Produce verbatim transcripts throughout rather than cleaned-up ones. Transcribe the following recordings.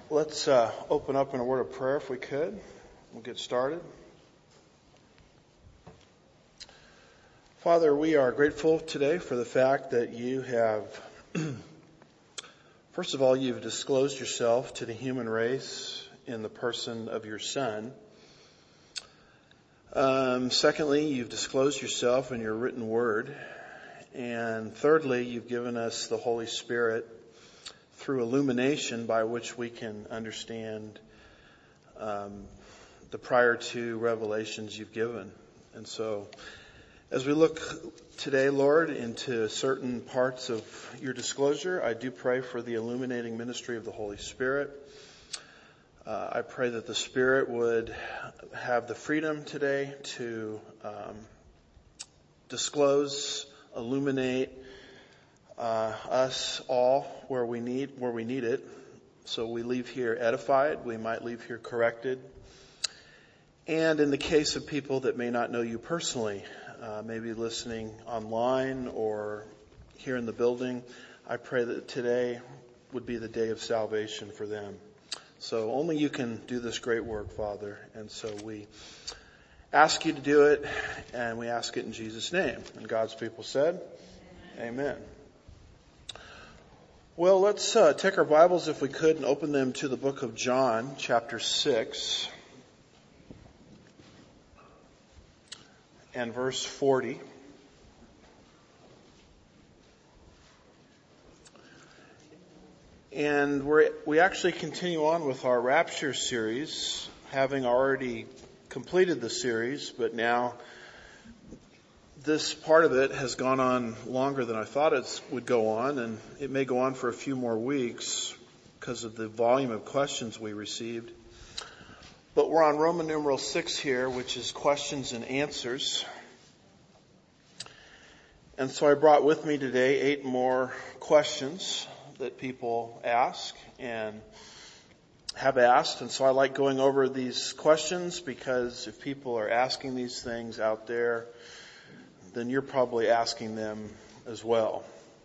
Let's uh, open up in a word of prayer if we could. We'll get started. Father, we are grateful today for the fact that you have, first of all, you've disclosed yourself to the human race in the person of your Son. Um, secondly, you've disclosed yourself in your written word. And thirdly, you've given us the Holy Spirit through illumination by which we can understand um, the prior to revelations you've given. And so as we look today, Lord, into certain parts of your disclosure, I do pray for the illuminating ministry of the Holy Spirit. Uh, I pray that the Spirit would have the freedom today to um, disclose, illuminate uh, us all where we need where we need it. So we leave here edified. We might leave here corrected. And in the case of people that may not know you personally, uh, maybe listening online or here in the building, I pray that today would be the day of salvation for them. So only you can do this great work, Father. And so we ask you to do it, and we ask it in Jesus' name. And God's people said, Amen. Amen. Well, let's uh, take our Bibles, if we could, and open them to the book of John, chapter six, and verse forty. And we we actually continue on with our Rapture series, having already completed the series, but now this part of it has gone on longer than I thought it would go on, and it may go on for a few more weeks because of the volume of questions we received. But we're on Roman numeral six here, which is questions and answers. And so I brought with me today eight more questions that people ask and have asked. And so I like going over these questions because if people are asking these things out there, then you're probably asking them as well.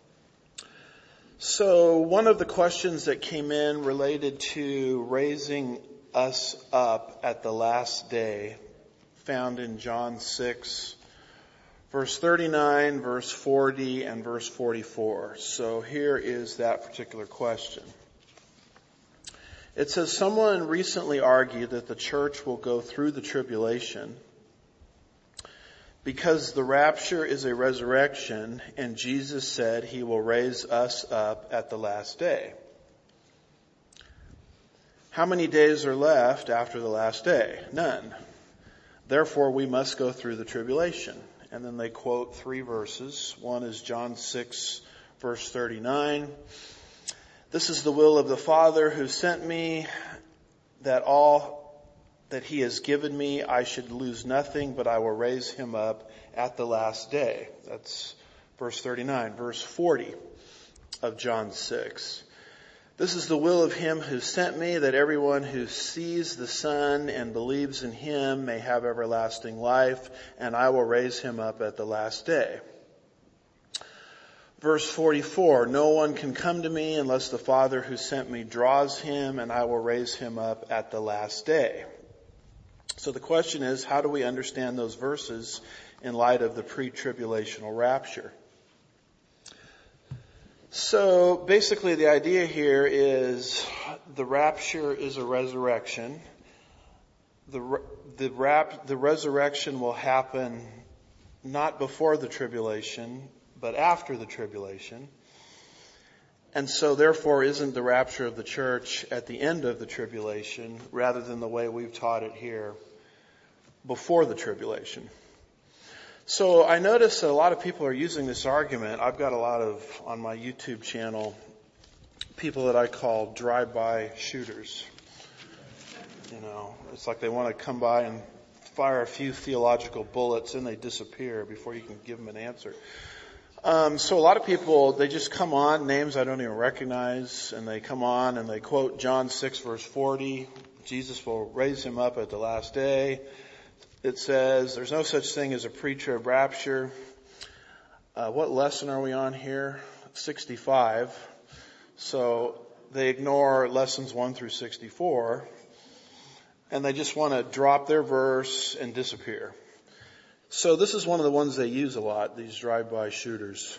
So one of the questions that came in related to raising us up at the last day, found in John six, verse thirty-nine, verse forty, and verse forty-four. So here is that particular question. It says, someone recently argued that the church will go through the tribulation because the rapture is a resurrection, and Jesus said he will raise us up at the last day. How many days are left after the last day? None. Therefore, we must go through the tribulation. And then they quote three verses. One is John six, verse thirty-nine. This is the will of the Father who sent me, that all that he has given me, I should lose nothing, but I will raise him up at the last day. That's verse thirty-nine. Verse forty of John six. This is the will of him who sent me, that everyone who sees the Son and believes in him may have everlasting life, and I will raise him up at the last day. Verse forty-four, no one can come to me unless the Father who sent me draws him, and I will raise him up at the last day. So the question is, how do we understand those verses in light of the pre-tribulational rapture? So basically the idea here is the rapture is a resurrection. The, the, rap, the resurrection will happen not before the tribulation, but after the tribulation. And so therefore isn't the rapture of the church at the end of the tribulation rather than the way we've taught it here before the tribulation. So I notice that a lot of people are using this argument. I've got a lot of, on my YouTube channel, people that I call drive-by shooters. You know, it's like they want to come by and fire a few theological bullets and they disappear before you can give them an answer. Um, so a lot of people, they just come on, names I don't even recognize, and they come on and they quote John six verse forty, Jesus will raise him up at the last day. It says there's no such thing as a pre-trib rapture. Uh, what lesson are we on here? sixty-five. So they ignore lessons one through sixty-four, and they just want to drop their verse and disappear. So this is one of the ones they use a lot, these drive-by shooters.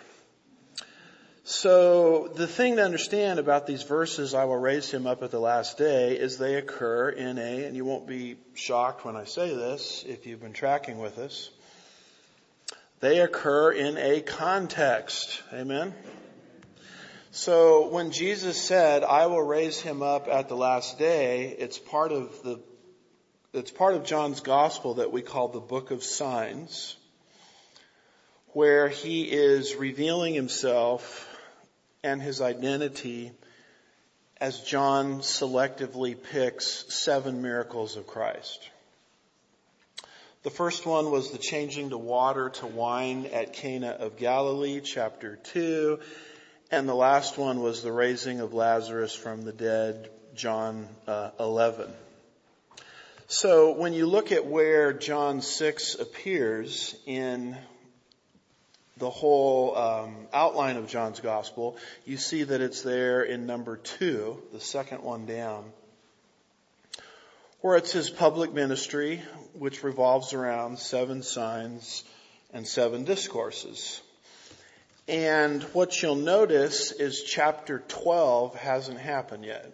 So the thing to understand about these verses, I will raise him up at the last day, is they occur in a, and you won't be shocked when I say this if you've been tracking with us, they occur in a context. Amen? So when Jesus said, I will raise him up at the last day, it's part of the, it's part of John's gospel that we call the book of signs, where he is revealing himself and his identity as John selectively picks seven miracles of Christ. The first one was the changing the water to wine at Cana of Galilee, chapter two. And the last one was the raising of Lazarus from the dead, John uh, eleven. So when you look at where John six appears in the whole um, outline of John's gospel, you see that it's there in number two, the second one down, where it's his public ministry, which revolves around seven signs and seven discourses. And what you'll notice is chapter twelve hasn't happened yet,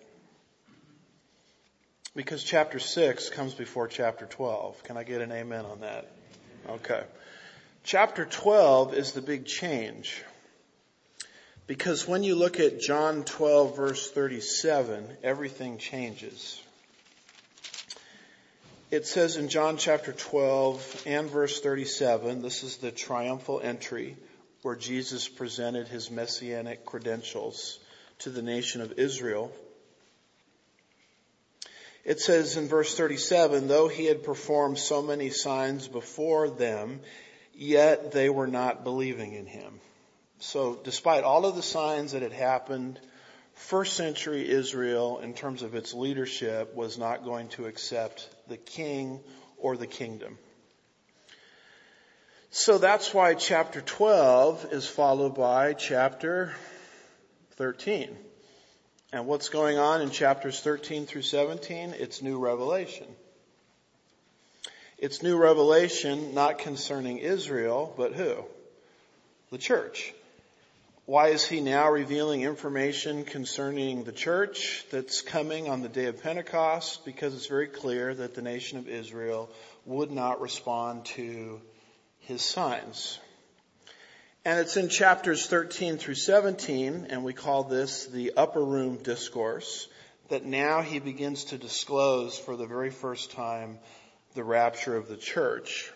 because chapter six comes before chapter twelve. Can I get an amen on that? Okay. Chapter twelve is the big change, because when you look at John twelve verse thirty-seven, everything changes. It says in John chapter twelve and verse thirty-seven, this is the triumphal entry where Jesus presented his messianic credentials to the nation of Israel. It says in verse thirty-seven, though he had performed so many signs before them, yet they were not believing in him. So despite all of the signs that had happened, first century Israel, in terms of its leadership, was not going to accept the king or the kingdom. So that's why chapter twelve is followed by chapter thirteen. And what's going on in chapters thirteen through seventeen? It's new revelation. It's new revelation not concerning Israel, but who? The church. Why is he now revealing information concerning the church that's coming on the day of Pentecost? Because it's very clear that the nation of Israel would not respond to his signs. And it's in chapters thirteen through seventeen, and we call this the upper room discourse, that now he begins to disclose for the very first time the rapture of the church,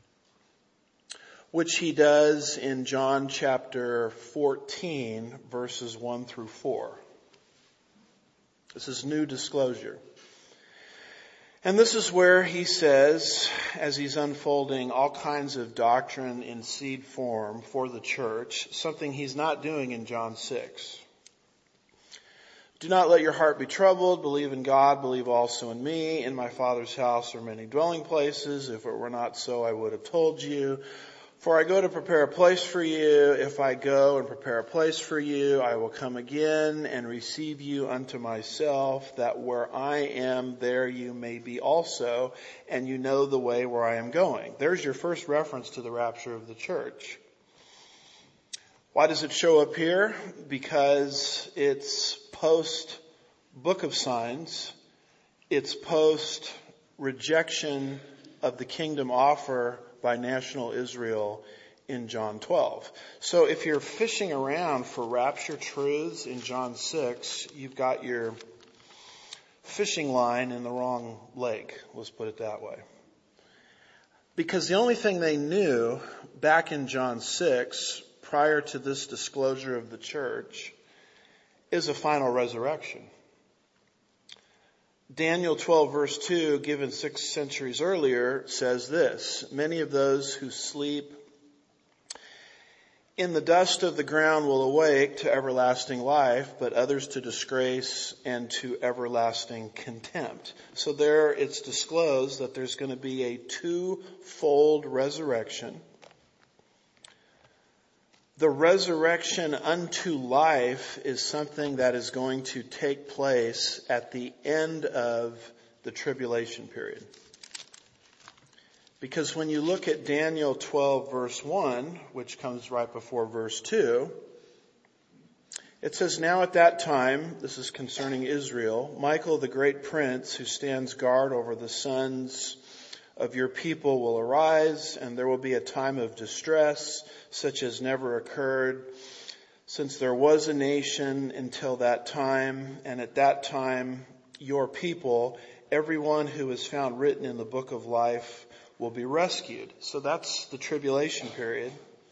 which he does in John chapter fourteen, verses one through four. This is new disclosure. And this is where he says, as he's unfolding all kinds of doctrine in seed form for the church, something he's not doing in John six. Do not let your heart be troubled. Believe in God. Believe also in me. In my Father's house are many dwelling places. If it were not so, I would have told you. For I go to prepare a place for you. If I go and prepare a place for you, I will come again and receive you unto myself, that where I am, there you may be also, and you know the way where I am going. There's your first reference to the rapture of the church. Why does it show up here? Because it's post book of signs. It's post rejection of the kingdom offer by national Israel in John twelve. So if you're fishing around for rapture truths in John six, you've got your fishing line in the wrong lake. Let's put it that way. Because the only thing they knew back in John six, prior to this disclosure of the church, is a final resurrection. Daniel twelve verse two, given six centuries earlier, says this: many of those who sleep in the dust of the ground will awake to everlasting life, but others to disgrace and to everlasting contempt. So there it's disclosed that there's going to be a twofold resurrection. The resurrection unto life is something that is going to take place at the end of the tribulation period. Because when you look at Daniel twelve verse one, which comes right before verse two, it says, "Now at that time," this is concerning Israel, "Michael the great prince who stands guard over the sons of your people will arise, and there will be a time of distress such as never occurred since there was a nation until that time. And at that time, your people, everyone who is found written in the book of life, will be rescued." So that's the tribulation period.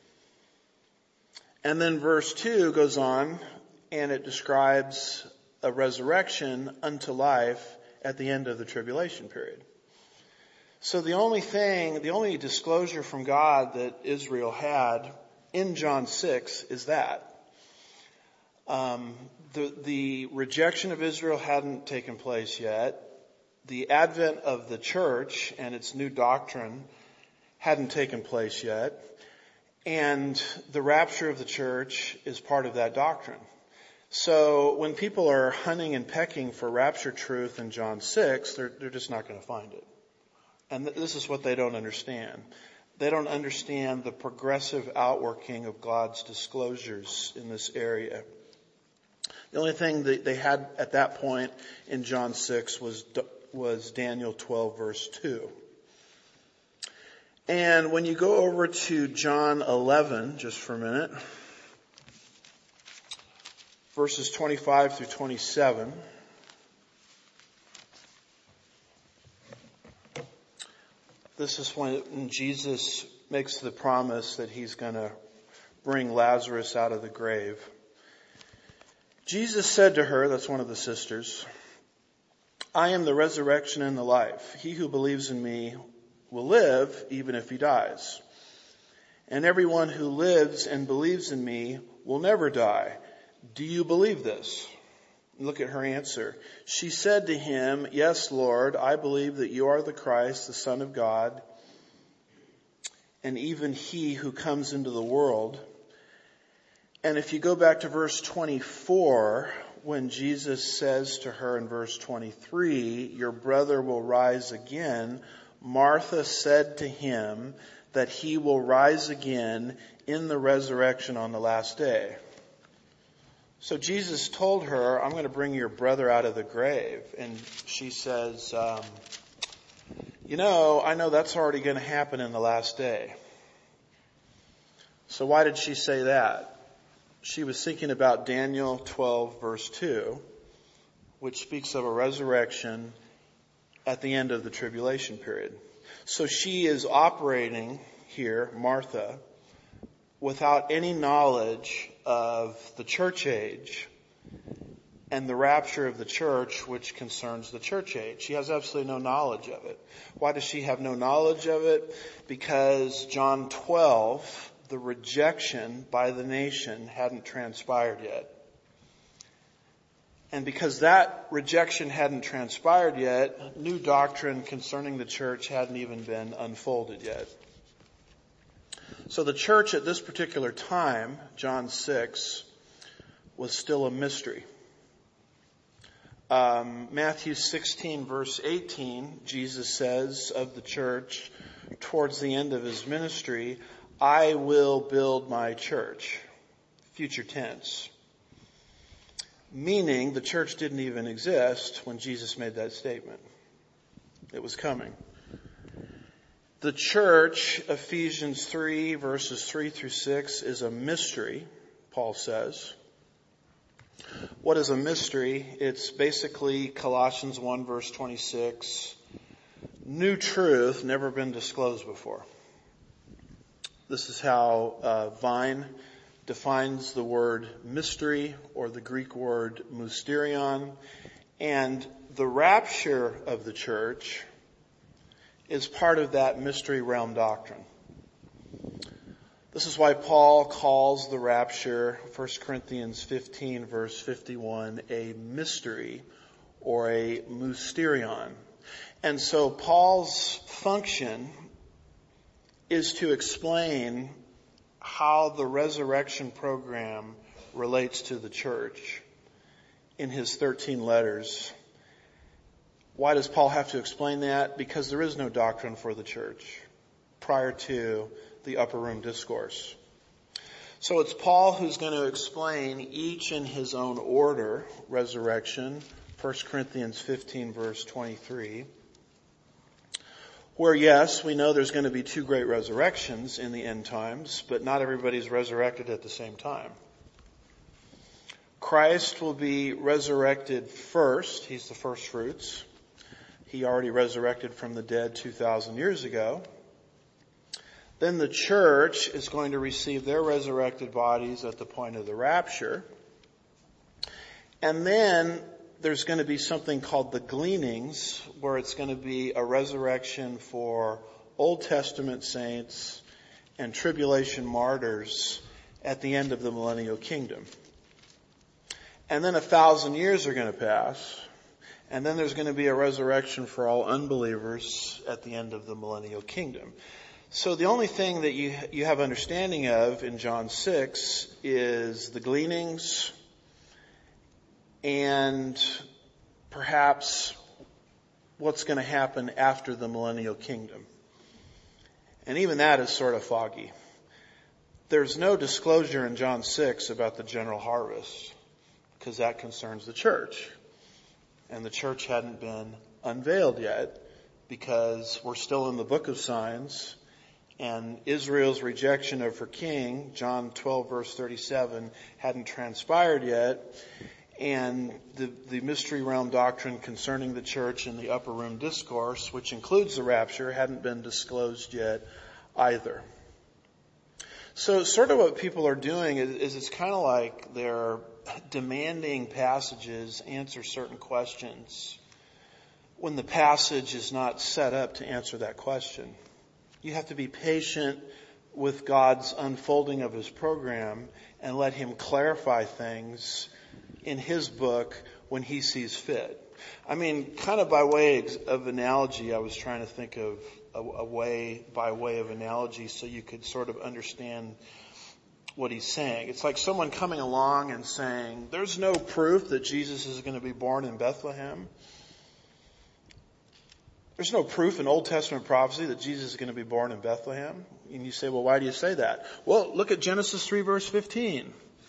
And then verse two goes on, and it describes a resurrection unto life at the end of the tribulation period. So the only thing, the only disclosure from God that Israel had in John six is that. Um, the, the rejection of Israel hadn't taken place yet. The advent of the church and its new doctrine hadn't taken place yet. And the rapture of the church is part of that doctrine. So when people are hunting and pecking for rapture truth in John six, they're, they're just not going to find it. And this is what they don't understand. They don't understand the progressive outworking of God's disclosures in this area. The only thing that they had at that point in John six was, was Daniel twelve verse two. And when you go over to John eleven, just for a minute, verses twenty-five through twenty-seven, this is when Jesus makes the promise that he's going to bring Lazarus out of the grave. Jesus said to her, that's one of the sisters, "I am the resurrection and the life. He who believes in me will live even if he dies. And everyone who lives and believes in me will never die. Do you believe this?" Look at her answer. She said to him, "Yes, Lord, I believe that you are the Christ, the Son of God, and even he who comes into the world." And if you go back to verse twenty-four, when Jesus says to her in verse twenty-three, "Your brother will rise again," Martha said to him that he will rise again in the resurrection on the last day. So Jesus told her, "I'm going to bring your brother out of the grave." And she says, um, you know, I know that's already going to happen in the last day. So why did she say that? She was thinking about Daniel twelve verse two, which speaks of a resurrection at the end of the tribulation period. So she is operating here, Martha, without any knowledge of the church age and the rapture of the church, which concerns the church age. She has absolutely no knowledge of it. Why does she have no knowledge of it? Because John twelve, the rejection by the nation, hadn't transpired yet. And because that rejection hadn't transpired yet, new doctrine concerning the church hadn't even been unfolded yet. So the church at this particular time, John six, was still a mystery. Um, Matthew sixteen verse eighteen, Jesus says of the church towards the end of his ministry, "I will build my church." Future tense. Meaning the church didn't even exist when Jesus made that statement. It was coming. The church, Ephesians three verses three through six, is a mystery, Paul says. What is a mystery? It's basically Colossians one verse twenty-six. New truth never been disclosed before. This is how uh, Vine defines the word mystery, or the Greek word mysterion. And the rapture of the church is part of that mystery realm doctrine. This is why Paul calls the rapture, First Corinthians fifteen verse fifty-one, a mystery or a mysterion. And so Paul's function is to explain how the resurrection program relates to the church in his thirteen letters. Why does Paul have to explain that? Because there is no doctrine for the church prior to the upper room discourse. So it's Paul who's going to explain each in his own order, resurrection, First Corinthians fifteen verse twenty-three, where yes, we know there's going to be two great resurrections in the end times, but not everybody's resurrected at the same time. Christ will be resurrected first. He's the first fruits. He already resurrected from the dead two thousand years ago. Then the church is going to receive their resurrected bodies at the point of the rapture. And then there's going to be something called the gleanings, where it's going to be a resurrection for Old Testament saints and tribulation martyrs at the end of the millennial kingdom. And then a thousand years are going to pass. And then there's going to be a resurrection for all unbelievers at the end of the millennial kingdom. So the only thing that you you have understanding of in John six is the gleanings and perhaps what's going to happen after the millennial kingdom. And even that is sort of foggy. There's no disclosure in John six about the general harvest, because that concerns the church. And the church hadn't been unveiled yet, because we're still in the book of signs, and Israel's rejection of her king, John twelve verse thirty-seven, hadn't transpired yet, and the, the mystery realm doctrine concerning the church in the upper room discourse, which includes the rapture, hadn't been disclosed yet either. So sort of what people are doing is, is it's kind of like they're demanding passages answer certain questions when the passage is not set up to answer that question. You have to be patient with God's unfolding of his program and let him clarify things in his book when he sees fit. I mean, kind of by way of analogy, I was trying to think of a, a way, by way of analogy, so you could sort of understand what he's saying. It's like someone coming along and saying, there's no proof that Jesus is going to be born in Bethlehem. There's no proof in Old Testament prophecy that Jesus is going to be born in Bethlehem. And you say, well, why do you say that? Well, look at Genesis three verse fifteen,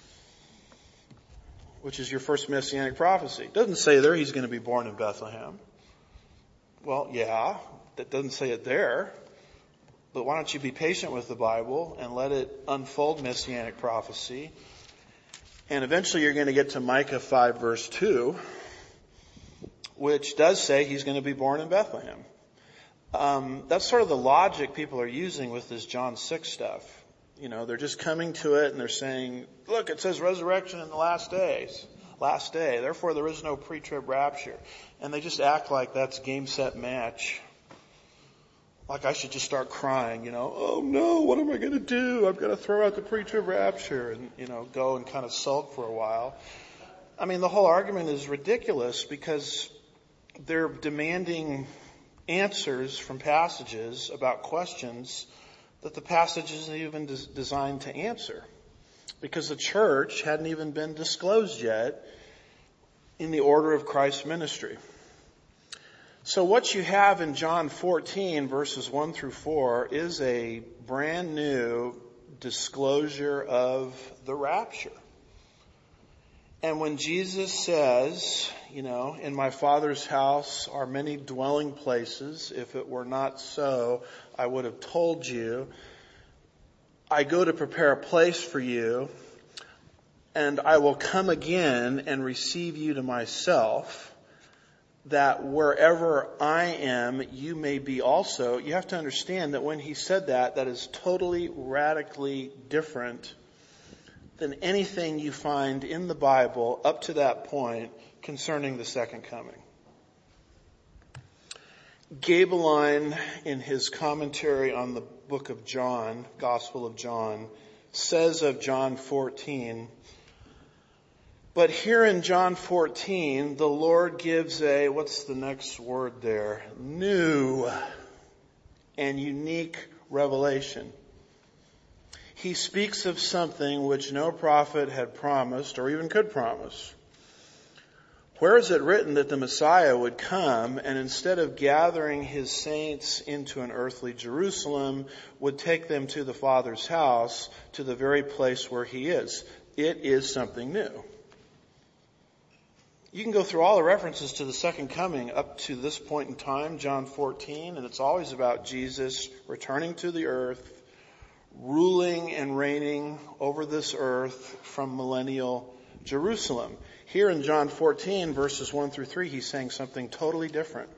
which is your first messianic prophecy. It doesn't say there he's going to be born in Bethlehem. Well, yeah, that doesn't say it there. But why don't you be patient with the Bible and let it unfold messianic prophecy? And eventually you're going to get to Micah five verse two, which does say he's going to be born in Bethlehem. Um, that's sort of the logic people are using with this John six stuff. You know, they're just coming to it and they're saying, look, it says resurrection in the last days, last day. Therefore, there is no pre-trib rapture. And they just act like that's game, set, match. Like I should just start crying, you know, oh no, what am I going to do? I'm going to throw out the pre-trib rapture and, you know, go and kind of sulk for a while. I mean, the whole argument is ridiculous because they're demanding answers from passages about questions that the passage isn't even des- designed to answer, because the church hadn't even been disclosed yet in the order of Christ's ministry. So what you have in John fourteen verses one through four is a brand new disclosure of the rapture. And when Jesus says, you know, in my Father's house are many dwelling places, if it were not so, I would have told you, I go to prepare a place for you, and I will come again and receive you to myself, that wherever I am, you may be also. You have to understand that when he said that, that is totally, radically different than anything you find in the Bible up to that point concerning the second coming. Gabeline, in his commentary on the book of John, Gospel of John, says of John fourteen, but here in John fourteen, the Lord gives a, what's the next word there? New and unique revelation. he speaks of something which no prophet had promised or even could promise. Where is it written that the Messiah would come and instead of gathering his saints into an earthly Jerusalem, would take them to the Father's house, to the very place where he is? It is something new. You can go through all the references to the second coming up to this point in time, John fourteen, and it's always about Jesus returning to the earth, ruling and reigning over this earth from millennial Jerusalem. Here in John fourteen, verses one through three, he's saying something totally different.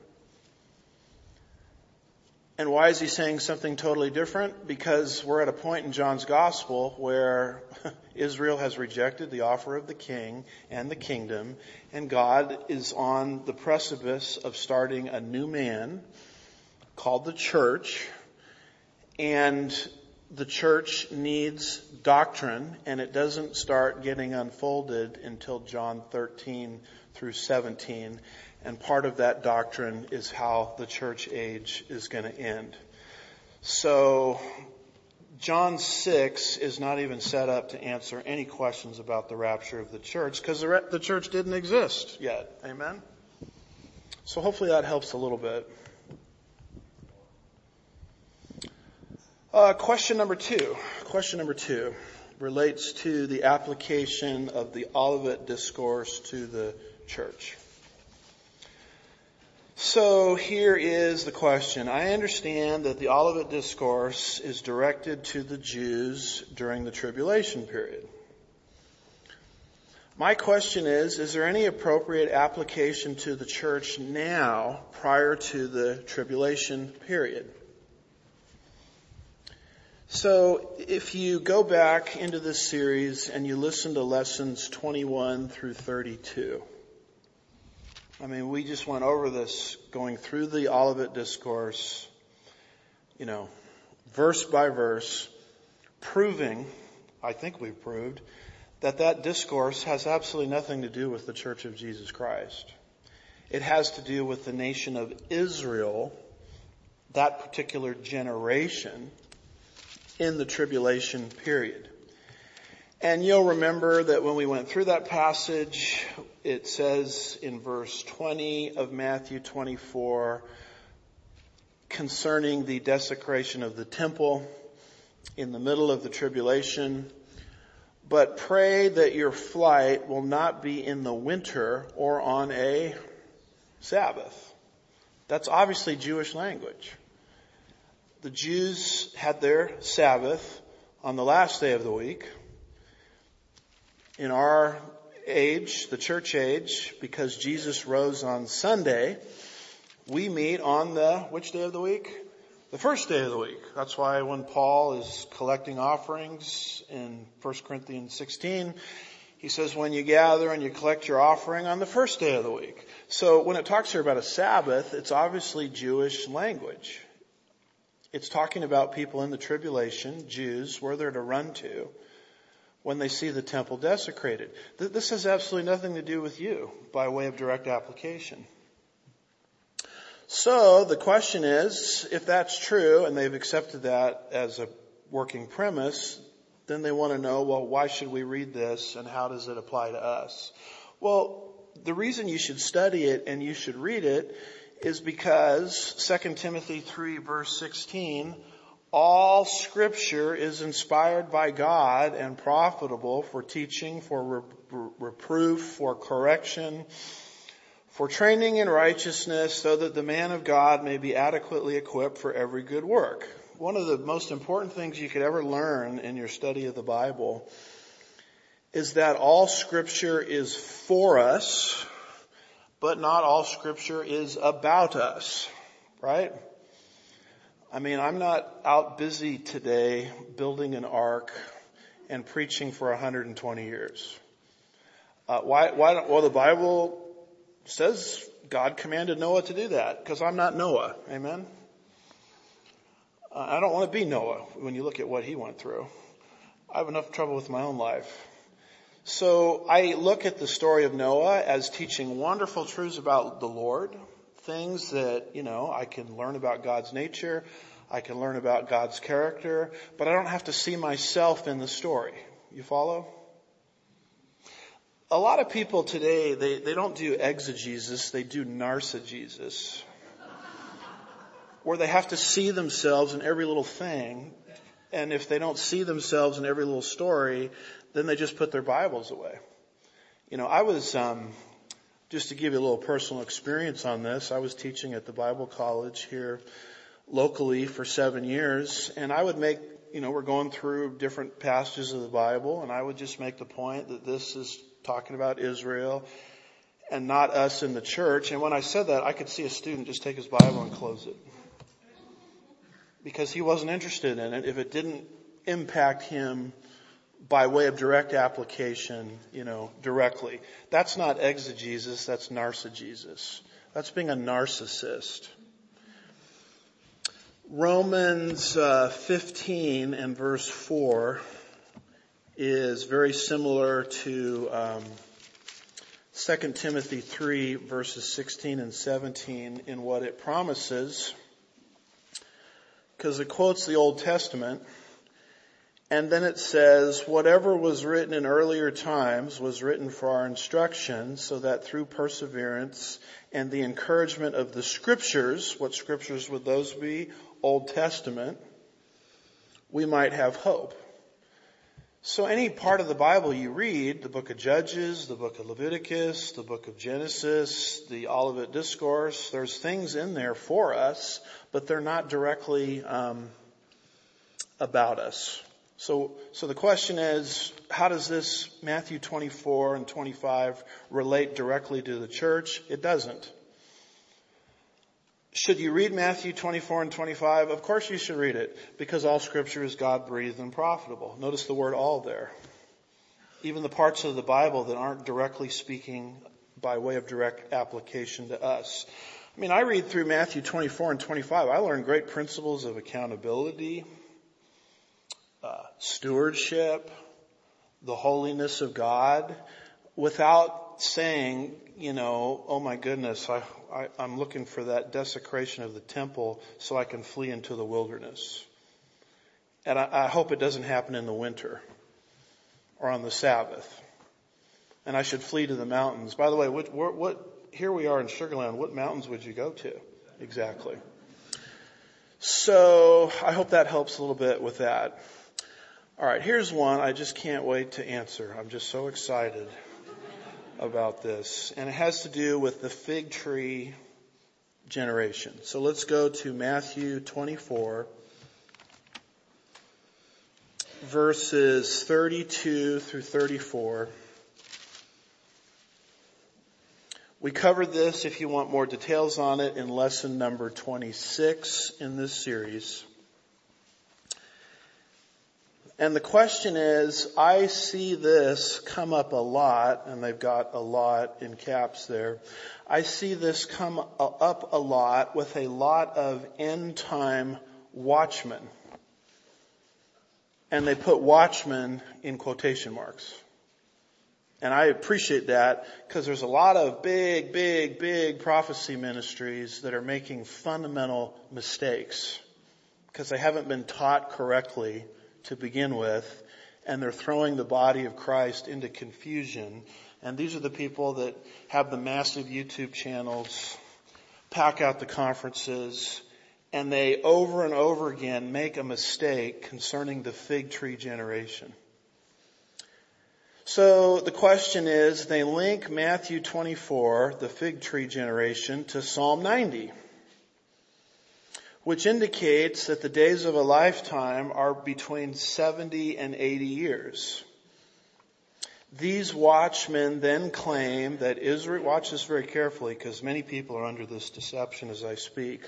And why is he saying something totally different? Because we're at a point in John's gospel where Israel has rejected the offer of the king and the kingdom, and God is on the precipice of starting a new man called the church, and the church needs doctrine, and it doesn't start getting unfolded until John thirteen through seventeen. And part of that doctrine is how the church age is going to end. So John six is not even set up to answer any questions about the rapture of the church, because the, re- the church didn't exist yet. Amen? So hopefully that helps a little bit. Uh, question number two. Question number two relates to the application of the Olivet Discourse to the church. So here is the question. I understand that the Olivet Discourse is directed to the Jews during the tribulation period. My question is, is there any appropriate application to the church now prior to the tribulation period? So if you go back into this series and you listen to lessons twenty-one through thirty-two, I mean, we just went over this, going through the Olivet Discourse, you know, verse by verse, proving, I think we've proved, that that discourse has absolutely nothing to do with the Church of Jesus Christ. It has to do with the nation of Israel, that particular generation, in the tribulation period. And you'll remember that when we went through that passage, it says in verse twenty of Matthew twenty-four, concerning the desecration of the temple in the middle of the tribulation, but pray that your flight will not be in the winter or on a Sabbath. That's obviously Jewish language. The Jews had their Sabbath on the last day of the week. In our age, the church age, because Jesus rose on Sunday, we meet on the, which day of the week? The first day of the week. That's why when Paul is collecting offerings in First Corinthians sixteen, he says when you gather and you collect your offering on the first day of the week. So when it talks here about a Sabbath, it's obviously Jewish language. It's talking about people in the tribulation, Jews, where they're to run to when they see the temple desecrated. This has absolutely nothing to do with you by way of direct application. So the question is, if that's true and they've accepted that as a working premise, then they want to know, well, why should we read this and how does it apply to us? Well, the reason you should study it and you should read it is because Second Timothy three verse sixteen, all scripture is inspired by God and profitable for teaching, for re- reproof, for correction, for training in righteousness, so that the man of God may be adequately equipped for every good work. One of the most important things you could ever learn in your study of the Bible is that all scripture is for us, but not all scripture is about us, right? I mean, I'm not out busy today building an ark and preaching for one hundred twenty years. Uh, why, why don't, well, the Bible says God commanded Noah to do that, because I'm not Noah. Amen? Uh, I don't want to be Noah when you look at what he went through. I have enough trouble with my own life. So I look at the story of Noah as teaching wonderful truths about the Lord, things that, you know, I can learn about God's nature. I can learn about God's character, but I don't have to see myself in the story. You follow? A lot of people today, they, they don't do exegesis, they do narcigesis. Where they have to see themselves in every little thing. And if they don't see themselves in every little story, then they just put their Bibles away. You know, I was, um, just to give you a little personal experience on this, I was teaching at the Bible college here locally for seven years. And I would make, you know, we're going through different passages of the Bible, and I would just make the point that this is talking about Israel and not us in the church. And when I said that, I could see a student just take his Bible and close it. Because he wasn't interested in it if it didn't impact him by way of direct application, you know, directly. That's not exegesis, that's narcigesis. That's being a narcissist. Romans uh, fifteen and verse four is very similar to um, Second Timothy three verses sixteen and seventeen in what it promises. Because it quotes the Old Testament, and then it says, whatever was written in earlier times was written for our instruction, so that through perseverance and the encouragement of the Scriptures, what Scriptures would those be? Old Testament, we might have hope. So any part of the Bible you read, the book of Judges, the book of Leviticus, the book of Genesis, the Olivet Discourse, there's things in there for us, but they're not directly um, about us. So, so the question is, how does this Matthew twenty-four and twenty-five relate directly to the church? It doesn't. Should you read Matthew twenty-four and twenty-five? Of course you should read it, because all Scripture is God-breathed and profitable. Notice the word all there. Even the parts of the Bible that aren't directly speaking by way of direct application to us. I mean, I read through Matthew twenty-four and twenty-five. I learned great principles of accountability, uh, stewardship, the holiness of God, without saying, you know, oh my goodness, I, I, I'm looking for that desecration of the temple so I can flee into the wilderness. And I, I hope it doesn't happen in the winter or on the Sabbath. And I should flee to the mountains. By the way, what, what, what here we are in Sugar Land. What mountains would you go to? Exactly. So I hope that helps a little bit with that. All right, here's one I just can't wait to answer. I'm just so excited about this. And it has to do with the fig tree generation. So let's go to Matthew twenty-four, verses thirty-two through thirty-four. We covered this, if you want more details on it, in lesson number twenty-six in this series. And the question is, I see this come up a lot, and they've got a lot in caps there. I see this come up a lot with a lot of end time watchmen. And they put watchmen in quotation marks. And I appreciate that, because there's a lot of big, big, big prophecy ministries that are making fundamental mistakes because they haven't been taught correctly to begin with, and they're throwing the body of Christ into confusion. And these are the people that have the massive YouTube channels, pack out the conferences, and they over and over again make a mistake concerning the fig tree generation. So the question is, they link Matthew twenty-four, the fig tree generation, to Psalm ninety. Which indicates that the days of a lifetime are between seventy and eighty years. These watchmen then claim that Israel, watch this very carefully because many people are under this deception as I speak.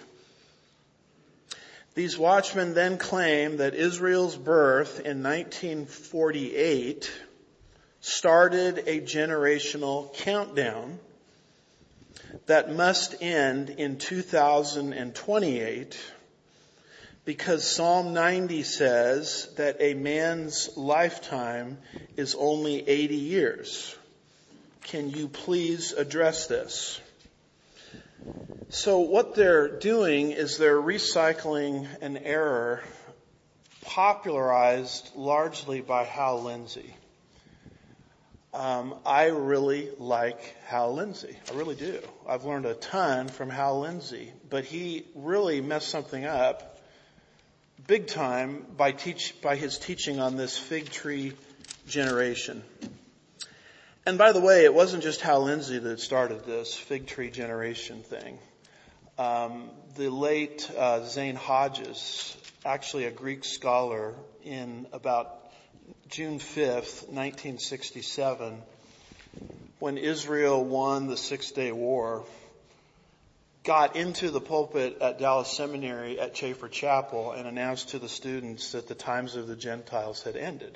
These watchmen then claim that Israel's birth in nineteen forty-eight started a generational countdown that must end in two thousand twenty-eight, because Psalm ninety says that a man's lifetime is only eighty years. Can you please address this? So what they're doing is they're recycling an error popularized largely by Hal Lindsey. Um, I really like Hal Lindsey. I really do. I've learned a ton from Hal Lindsey, but he really messed something up big time by teach by his teaching on this fig tree generation. And by the way, it wasn't just Hal Lindsey that started this fig tree generation thing. Um, the late uh, Zane Hodges, actually a Greek scholar, in about June fifth, nineteen sixty-seven, when Israel won the Six-Day War, got into the pulpit at Dallas Seminary at Chafer Chapel and announced to the students that the times of the Gentiles had ended.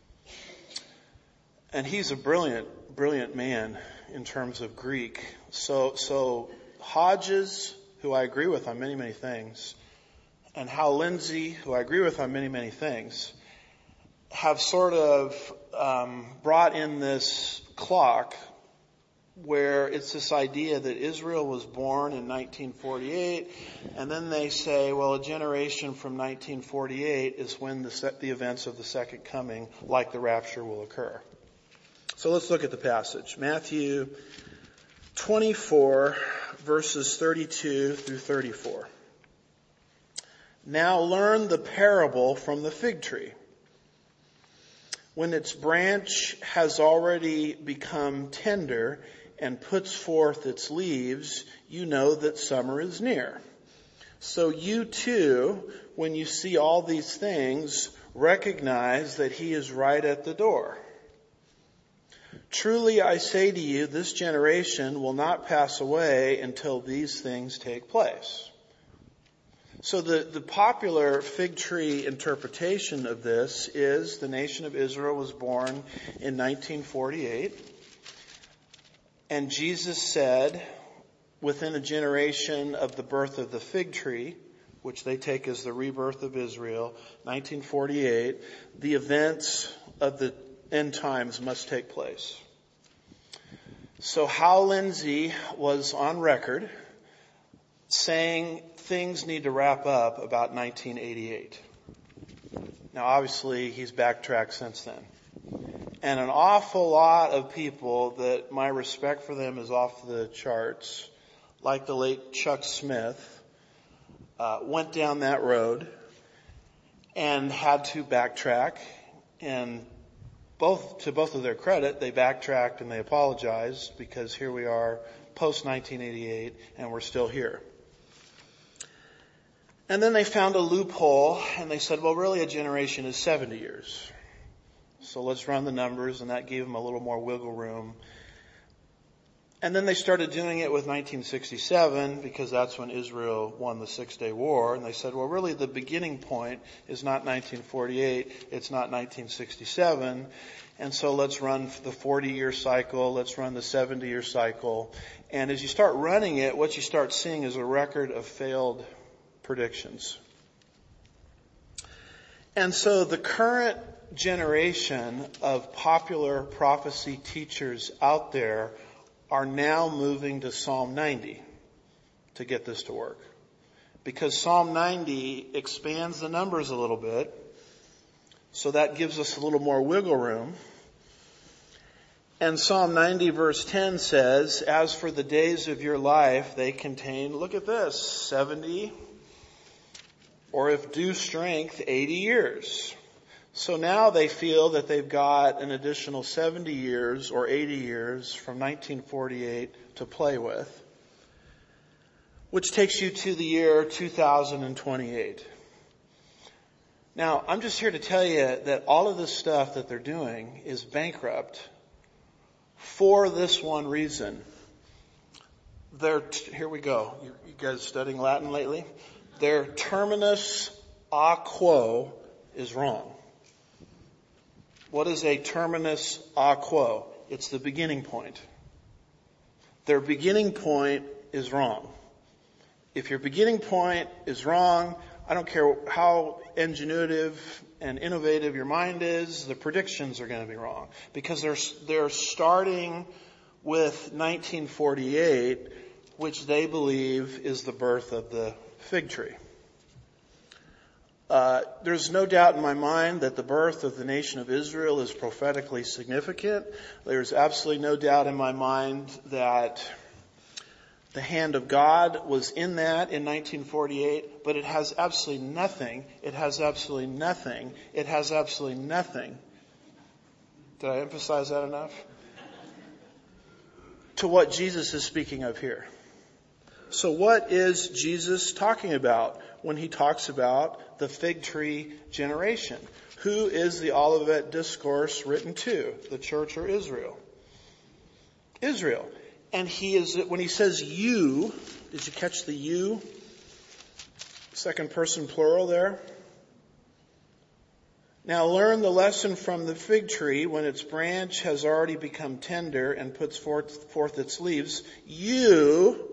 And he's a brilliant, brilliant man in terms of Greek. So, so Hodges, who I agree with on many, many things, and Hal Lindsey, who I agree with on many, many things, have sort of um, brought in this clock where it's this idea that Israel was born in nineteen forty-eight, and then they say, well, a generation from nineteen forty-eight is when the, the events of the second coming, like the rapture, will occur. So let's look at the passage. Matthew twenty-four, verses thirty-two through thirty-four. Now learn the parable from the fig tree. When its branch has already become tender and puts forth its leaves, you know that summer is near. So you too, when you see all these things, recognize that he is right at the door. Truly I say to you, this generation will not pass away until these things take place. So the, the popular fig tree interpretation of this is the nation of Israel was born in nineteen forty-eight. And Jesus said, within a generation of the birth of the fig tree, which they take as the rebirth of Israel, nineteen forty-eight, the events of the end times must take place. So Hal Lindsey was on record saying things need to wrap up about nineteen eighty-eight. Now obviously he's backtracked since then. And an awful lot of people that my respect for them is off the charts, like the late Chuck Smith, uh, went down that road and had to backtrack. And both, to both of their credit, they backtracked and they apologized, because here we are post nineteen eighty-eight and we're still here. And then they found a loophole and they said, well, really a generation is seventy years. So let's run the numbers, and that gave them a little more wiggle room. And then they started doing it with nineteen sixty-seven, because that's when Israel won the Six-Day War. And they said, well, really the beginning point is not nineteen forty-eight, it's not nineteen sixty-seven. And so let's run the forty-year cycle, let's run the seventy-year cycle. And as you start running it, what you start seeing is a record of failed predictions. And so the current generation of popular prophecy teachers out there are now moving to Psalm ninety to get this to work. Because Psalm ninety expands the numbers a little bit, so that gives us a little more wiggle room. And Psalm ninety verse ten says, as for the days of your life, they contain, look at this, seventy, or if due strength, eighty years. So now they feel that they've got an additional seventy years or eighty years from nineteen forty-eight to play with, which takes you to the year two thousand twenty-eight. Now, I'm just here to tell you that all of this stuff that they're doing is bankrupt for this one reason. They're, t- here we go. You, you guys studying Latin lately? Their terminus a quo is wrong. What is a terminus a quo? It's the beginning point. Their beginning point is wrong. If your beginning point is wrong, I don't care how ingenuitive and innovative your mind is, the predictions are going to be wrong. Because they're, they're starting with nineteen forty-eight which they believe is the birth of the fig tree. Uh, there's no doubt in my mind that the birth of the nation of Israel is prophetically significant. There's absolutely no doubt in my mind that the hand of God was in that in nineteen forty-eight, but it has absolutely nothing, it has absolutely nothing, it has absolutely nothing. Did I emphasize that enough? To what Jesus is speaking of here. So what is Jesus talking about when he talks about the fig tree generation? Who is the Olivet Discourse written to? The church or Israel? Israel. And he is, when he says you, did you catch the you? Second person plural there. Now learn the lesson from the fig tree. When its branch has already become tender and puts forth, forth its leaves, you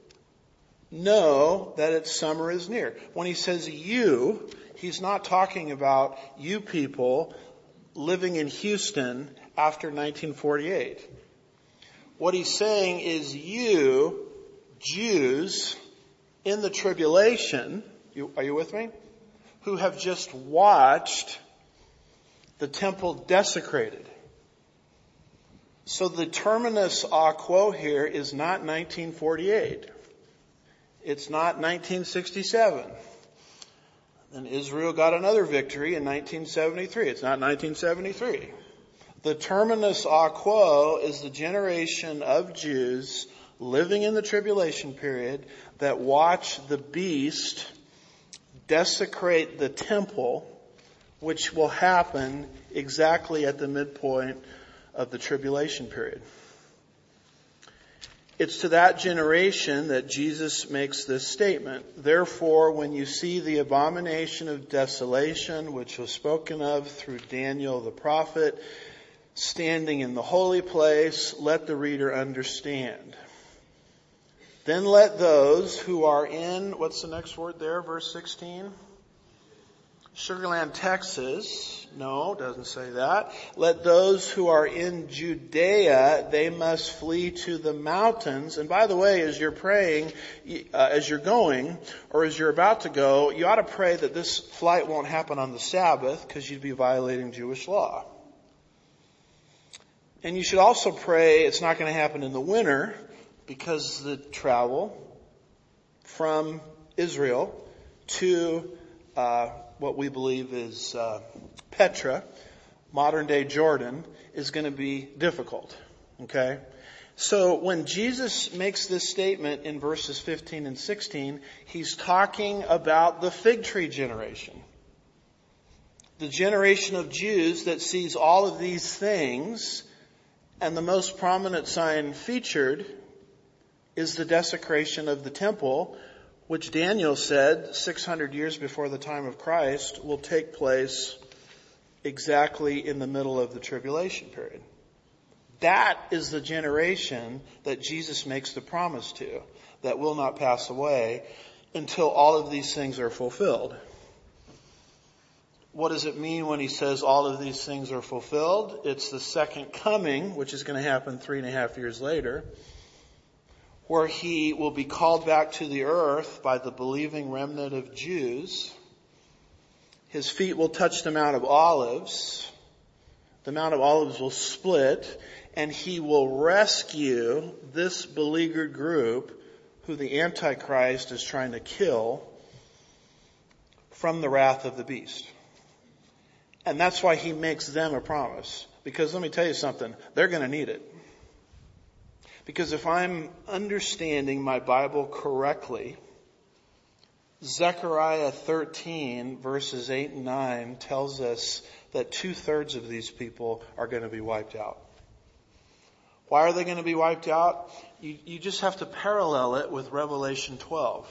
know that its summer is near. When he says you, he's not talking about you people living in Houston after nineteen forty-eight. What he's saying is you, Jews, in the tribulation, you, are you with me? Who have just watched the temple desecrated. So the terminus a quo here is not nineteen forty-eight. It's not nineteen sixty-seven. Then Israel got another victory in nineteen seventy-three. It's not nineteen seventy-three. The terminus a quo is the generation of Jews living in the tribulation period that watch the beast desecrate the temple, which will happen exactly at the midpoint of the tribulation period. It's to that generation that Jesus makes this statement. Therefore, when you see the abomination of desolation, which was spoken of through Daniel the prophet, standing in the holy place, let the reader understand. Then let those who are in, what's the next word there, verse sixteen? Sugarland, Texas. No, doesn't say that. Let those who are in Judea, they must flee to the mountains. And by the way, as you're praying, uh, as you're going, or as you're about to go, you ought to pray that this flight won't happen on the Sabbath, because you'd be violating Jewish law. And you should also pray it's not going to happen in the winter, because the travel from Israel to uh what we believe is uh, Petra, modern day Jordan, is going to be difficult. Okay? So when Jesus makes this statement in verses fifteen and sixteen, he's talking about the fig tree generation. The generation of Jews that sees all of these things, and the most prominent sign featured is the desecration of the temple, which Daniel said six hundred years before the time of Christ will take place exactly in the middle of the tribulation period. That is the generation that Jesus makes the promise to, that will not pass away until all of these things are fulfilled. What does it mean when he says all of these things are fulfilled? It's the second coming, which is going to happen three and a half years later, where he will be called back to the earth by the believing remnant of Jews. His feet will touch the Mount of Olives. The Mount of Olives will split, and he will rescue this beleaguered group who the Antichrist is trying to kill from the wrath of the beast. And that's why he makes them a promise. Because let me tell you something, they're going to need it. Because if I'm understanding my Bible correctly, Zechariah thirteen verses eight and nine tells us that two-thirds of these people are going to be wiped out. Why are they going to be wiped out? You, you just have to parallel it with Revelation twelve.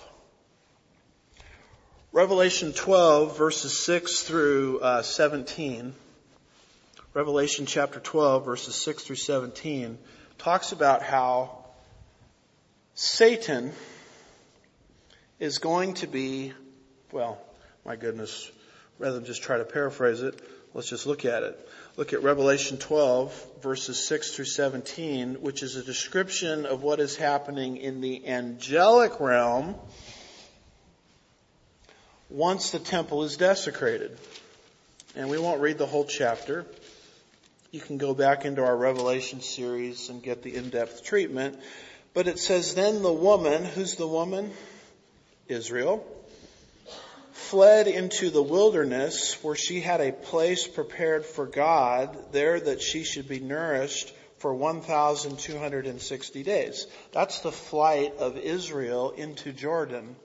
Revelation twelve verses six through uh, seventeen. Revelation chapter twelve verses six through seventeen talks about how Satan is going to be, well, my goodness, rather than just try to paraphrase it, Let's just look at it. Look at Revelation twelve, verses six through seventeen, which is a description of what is happening in the angelic realm once the temple is desecrated. And we won't read the whole chapter. You can go back into our Revelation series and get the in-depth treatment. But it says, then the woman, who's the woman? Israel, fled into the wilderness where she had a place prepared for God, there that she should be nourished for one thousand two hundred sixty days. That's the flight of Israel into Jordan.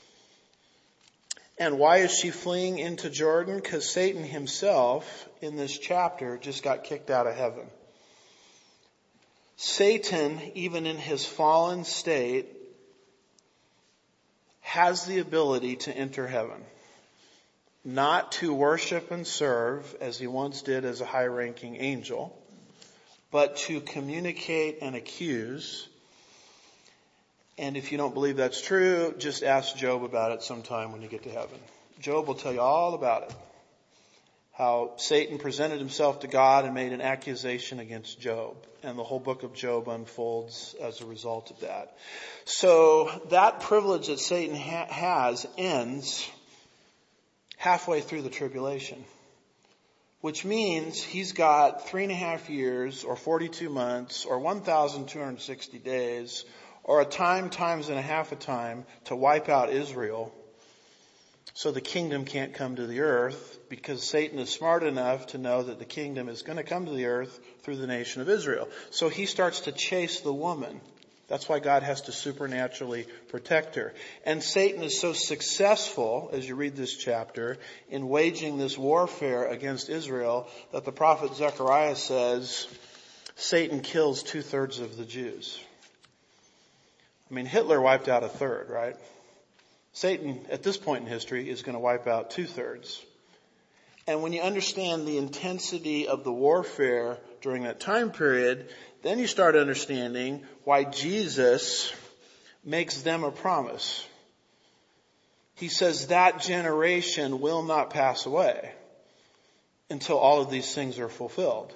And why is she fleeing into Jordan? Because Satan himself, in this chapter, just got kicked out of heaven. Satan, even in his fallen state, has the ability to enter heaven. Not to worship and serve, as he once did as a high-ranking angel, but to communicate and accuse. And if you don't believe that's true, just ask Job about it sometime when you get to heaven. Job will tell you all about it. How Satan presented himself to God and made an accusation against Job. And the whole book of Job unfolds as a result of that. So that privilege that Satan ha- has ends halfway through the tribulation. Which means he's got three and a half years or forty-two months or one thousand two hundred sixty days or a time times and a half a time to wipe out Israel so the kingdom can't come to the earth, because Satan is smart enough to know that the kingdom is going to come to the earth through the nation of Israel. So he starts to chase the woman. That's why God has to supernaturally protect her. And Satan is so successful, as you read this chapter, in waging this warfare against Israel, that the prophet Zechariah says, Satan kills two-thirds of the Jews. I mean, Hitler wiped out a third, right? Satan, at this point in history, is going to wipe out two-thirds. And when you understand the intensity of the warfare during that time period, then you start understanding why Jesus makes them a promise. He says that generation will not pass away until all of these things are fulfilled.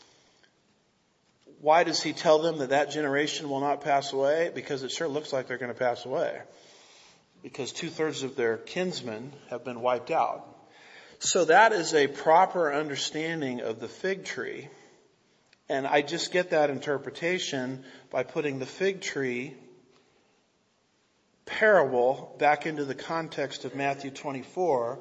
Why does he tell them that that generation will not pass away? Because it sure looks like they're going to pass away. Because two-thirds of their kinsmen have been wiped out. So that is a proper understanding of the fig tree. And I just get that interpretation by putting the fig tree parable back into the context of Matthew twenty-four,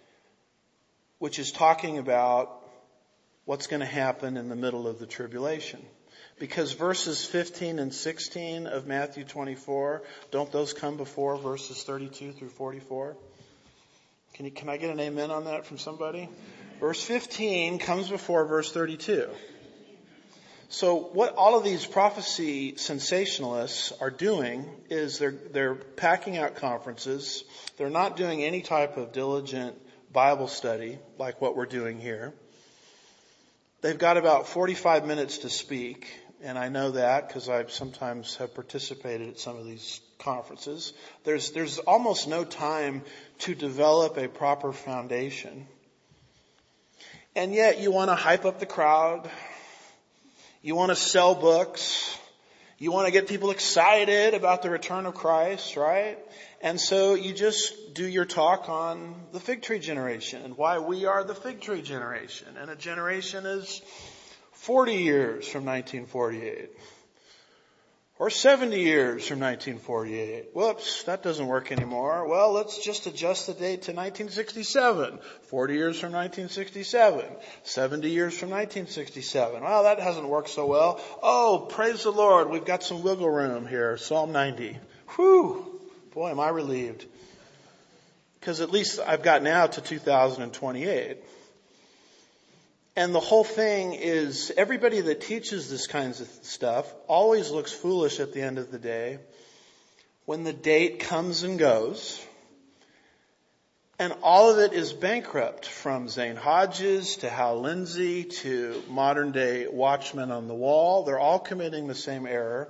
which is talking about what's going to happen in the middle of the tribulation. Because verses fifteen and sixteen of Matthew twenty-four, don't those come before verses thirty-two through forty-four? Can you, can I get an amen on that from somebody? Verse fifteen comes before verse thirty-two. So what all of these prophecy sensationalists are doing is they're, they're packing out conferences. They're not doing any type of diligent Bible study like what we're doing here. They've got about forty-five minutes to speak. And I know that because I sometimes have participated at some of these conferences. There's, there's almost no time to develop a proper foundation. And yet you want to hype up the crowd. You want to sell books. You want to get people excited about the return of Christ, right? And so you just do your talk on the fig tree generation and why we are the fig tree generation. And a generation is forty years from nineteen forty-eight. Or seventy years from nineteen forty-eight. Whoops, that doesn't work anymore. Well, let's just adjust the date to nineteen sixty-seven. forty years from nineteen sixty-seven. seventy years from nineteen sixty-seven. Well, that hasn't worked so well. Oh, praise the Lord, we've got some wiggle room here. Psalm ninety. Whew, boy, am I relieved. Because at least I've got now to two thousand twenty-eight. And the whole thing is, everybody that teaches this kinds of stuff always looks foolish at the end of the day when the date comes and goes. And all of it is bankrupt, from Zane Hodges to Hal Lindsey to modern day watchmen on the wall. They're all committing the same error.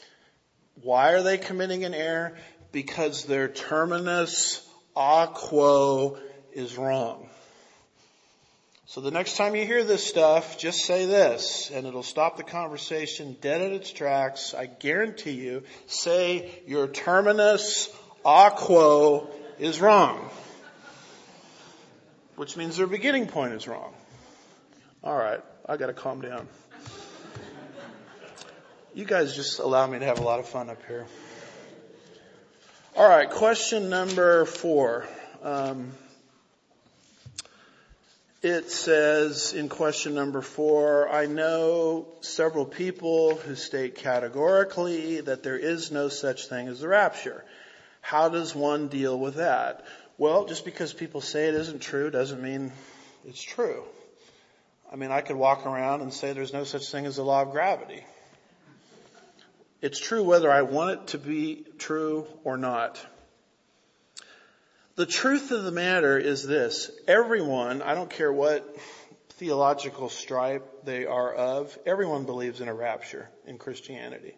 Why are they committing an error? Because their terminus a quo is wrong. So the next time you hear this stuff, just say this, and it'll stop the conversation dead in its tracks. I guarantee you, say your terminus a quo is wrong. Which means their beginning point is wrong. All right, I gotta calm down. You guys just allow me to have a lot of fun up here. All right, question number four. Um, It says in question number four, I know several people who state categorically that there is no such thing as the rapture. How does one deal with that? Well, just because people say it isn't true doesn't mean it's true. I mean, I could walk around and say there's no such thing as the law of gravity. It's true whether I want it to be true or not. The truth of the matter is this. Everyone, I don't care what theological stripe they are of, everyone believes in a rapture in Christianity.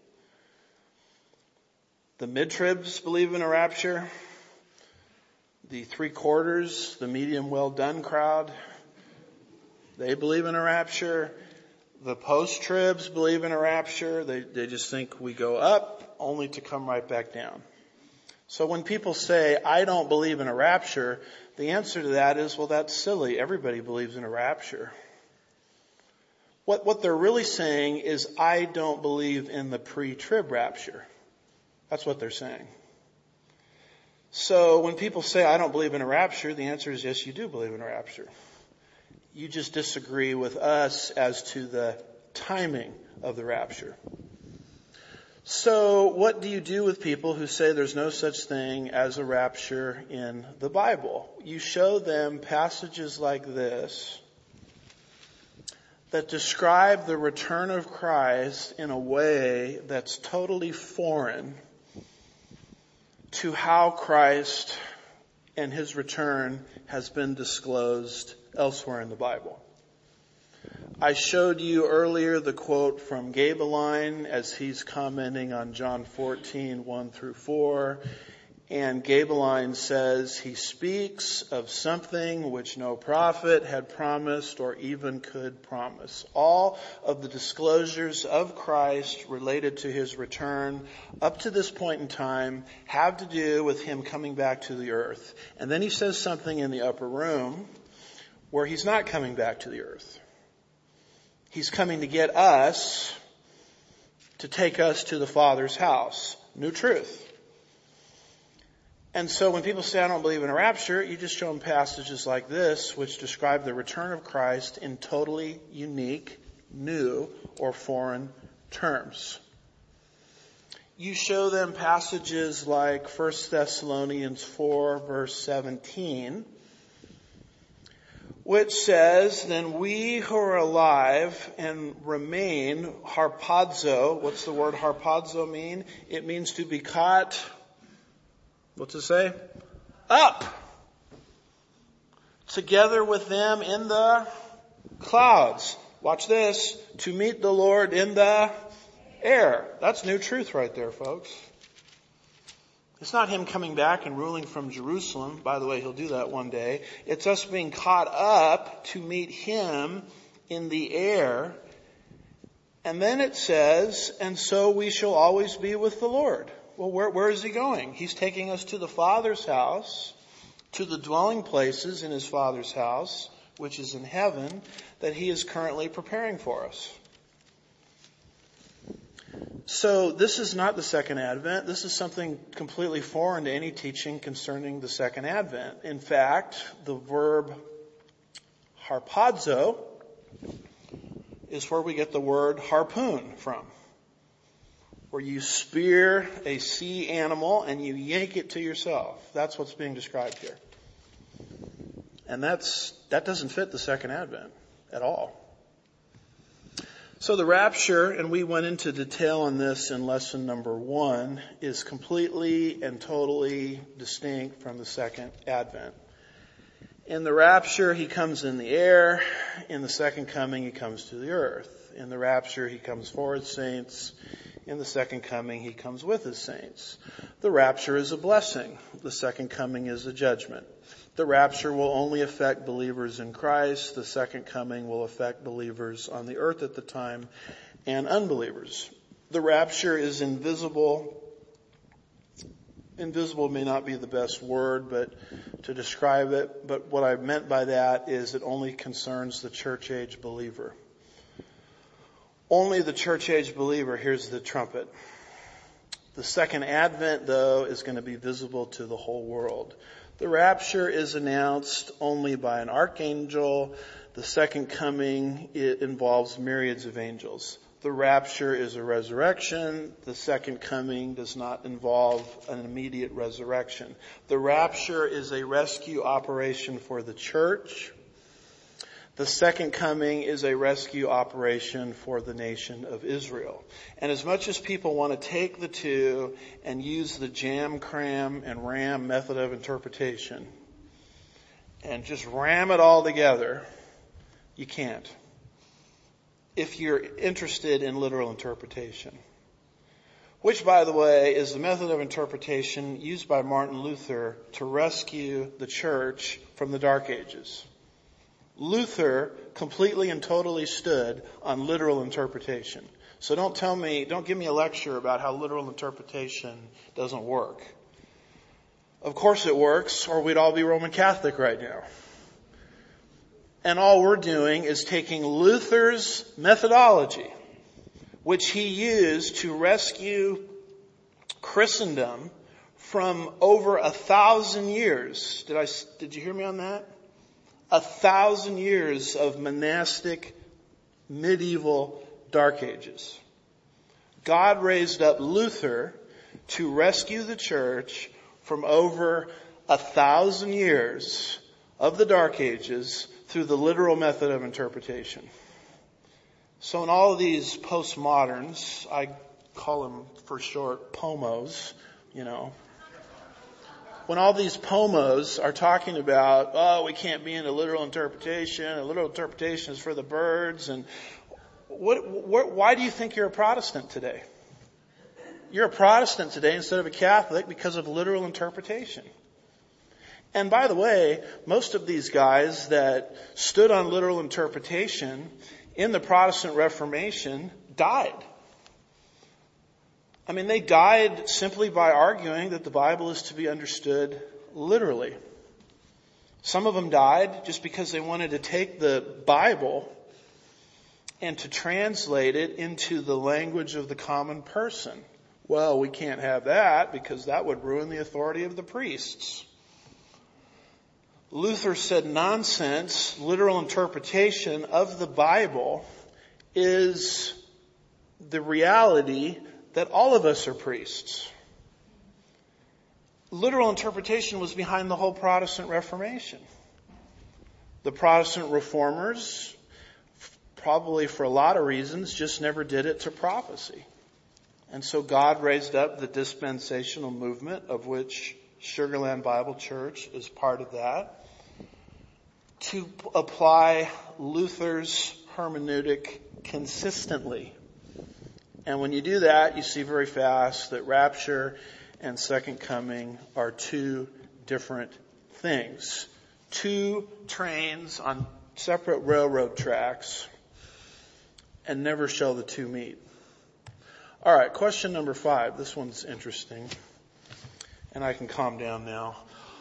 The mid-tribs believe in a rapture. The three-quarters, the medium well-done crowd, they believe in a rapture. The post-tribs believe in a rapture. They, they just think we go up only to come right back down. So when people say, I don't believe in a rapture, the answer to that is, well, that's silly. Everybody believes in a rapture. What, what they're really saying is, I don't believe in the pre-trib rapture. That's what they're saying. So when people say, I don't believe in a rapture, the answer is, yes, you do believe in a rapture. You just disagree with us as to the timing of the rapture. So what do you do with people who say there's no such thing as a rapture in the Bible? You show them passages like this that describe the return of Christ in a way that's totally foreign to how Christ and his return has been disclosed elsewhere in the Bible. I showed you earlier the quote from Gabeline as he's commenting on John fourteen, one through four. And Gabeline says, he speaks of something which no prophet had promised or even could promise. All of the disclosures of Christ related to his return up to this point in time have to do with him coming back to the earth. And then he says something in the upper room where he's not coming back to the earth. He's coming to get us to take us to the Father's house. New truth. And so when people say, I don't believe in a rapture, you just show them passages like this, which describe the return of Christ in totally unique, new, or foreign terms. You show them passages like First Thessalonians four, verse seventeen, which says, then we who are alive and remain, harpazo, what's the word harpazo mean? It means to be caught, what's it say? Up. Together with them in the clouds. Watch this. To meet the Lord in the air. That's new truth right there, folks. It's not him coming back and ruling from Jerusalem. By the way, he'll do that one day. It's us being caught up to meet him in the air. And then it says, and so we shall always be with the Lord. Well, where, where is he going? He's taking us to the Father's house, to the dwelling places in his Father's house, which is in heaven, that he is currently preparing for us. So this is not the second advent. This is something completely foreign to any teaching concerning the second advent. In fact, the verb harpazo is where we get the word harpoon from, where you spear a sea animal and you yank it to yourself. That's what's being described here. And that's that doesn't fit the second advent at all. So the rapture, and we went into detail on this in lesson number one, is completely and totally distinct from the second advent. In the rapture, he comes in the air. In the second coming, he comes to the earth. In the rapture, he comes for his saints. In the second coming, he comes with his saints. The rapture is a blessing. The second coming is a judgment. The rapture will only affect believers in Christ. The second coming will affect believers on the earth at the time and unbelievers. The rapture is invisible. Invisible may not be the best word, but to describe it. But what I meant by that is it only concerns the church age believer. Only the church age believer hears the trumpet. The second advent, though, is going to be visible to the whole world. The rapture is announced only by an archangel. The second coming, it involves myriads of angels. The rapture is a resurrection. The second coming does not involve an immediate resurrection. The rapture is a rescue operation for the church. The second coming is a rescue operation for the nation of Israel. And as much as people want to take the two and use the jam, cram, and ram method of interpretation and just ram it all together, you can't. If you're interested in literal interpretation. Which, by the way, is the method of interpretation used by Martin Luther to rescue the church from the Dark Ages. Luther completely and totally stood on literal interpretation. So don't tell me, don't give me a lecture about how literal interpretation doesn't work. Of course it works, or we'd all be Roman Catholic right now. And all we're doing is taking Luther's methodology, which he used to rescue Christendom from over a thousand years. Did I, did you hear me on that? A thousand years of monastic, medieval Dark Ages. God raised up Luther to rescue the church from over a thousand years of the Dark Ages through the literal method of interpretation. So in all of these postmoderns, I call them for short pomos, you know. When all these pomos are talking about, oh, we can't be into literal interpretation, and literal interpretation is for the birds, and what, what, why do you think you're a Protestant today? You're a Protestant today instead of a Catholic because of literal interpretation. And by the way, most of these guys that stood on literal interpretation in the Protestant Reformation died. I mean, they died simply by arguing that the Bible is to be understood literally. Some of them died just because they wanted to take the Bible and to translate it into the language of the common person. Well, we can't have that because that would ruin the authority of the priests. Luther said nonsense. Literal interpretation of the Bible is the reality that all of us are priests. Literal interpretation was behind the whole Protestant Reformation. The Protestant reformers, probably for a lot of reasons, just never did it to prophecy. And so God raised up the dispensational movement, of which Sugarland Bible Church is part of that, to apply Luther's hermeneutic consistently. And when you do that, you see very fast that rapture and second coming are two different things. Two trains on separate railroad tracks, and never shall the two meet. All right, question number five. This one's interesting. And I can calm down now.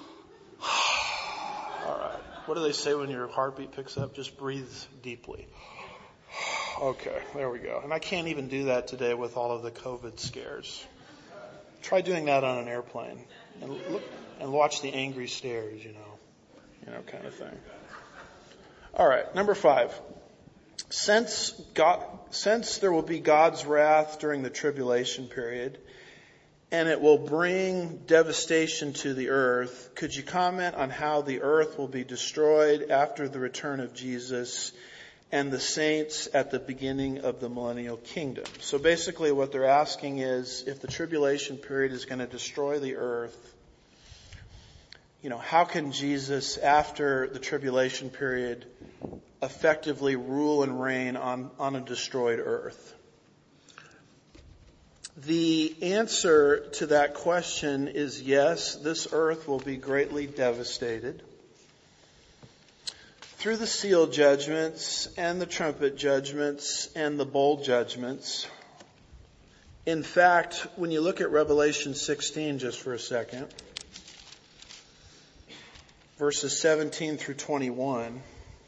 All right. What do they say when your heartbeat picks up? Just breathe deeply. Okay, there we go. And I can't even do that today with all of the COVID scares. Try doing that on an airplane and look and watch the angry stares, you know, you know, kind of thing. All right, number five. Since God, since there will be God's wrath during the tribulation period, and it will bring devastation to the earth, could you comment on how the earth will be destroyed after the return of Jesus and the saints at the beginning of the millennial kingdom? So basically what they're asking is, if the tribulation period is going to destroy the earth, you know, how can Jesus, after the tribulation period, effectively rule and reign on, on a destroyed earth? The answer to that question is yes, this earth will be greatly devastated. through the seal judgments and the trumpet judgments and the bowl judgments. In fact, when you look at Revelation sixteen just for a second, verses seventeen through twenty-one,